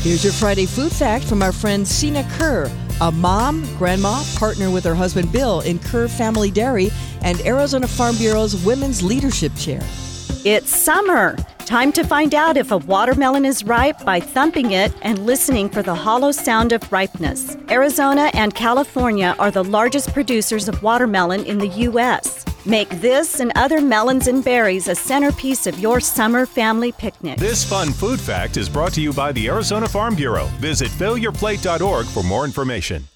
Here's your Friday food fact from our friend Sina Kerr, a mom, grandma, partner with her husband Bill in Kerr Family Dairy and Arizona Farm Bureau's Women's Leadership Chair. It's summer. Time to find out if a watermelon is ripe by thumping it and listening for the hollow sound of ripeness. Arizona and California are the largest producers of watermelon in the U.S. Make this and other melons and berries a centerpiece of your summer family picnic. This fun food fact is brought to you by the Arizona Farm Bureau. Visit fillyourplate.org for more information.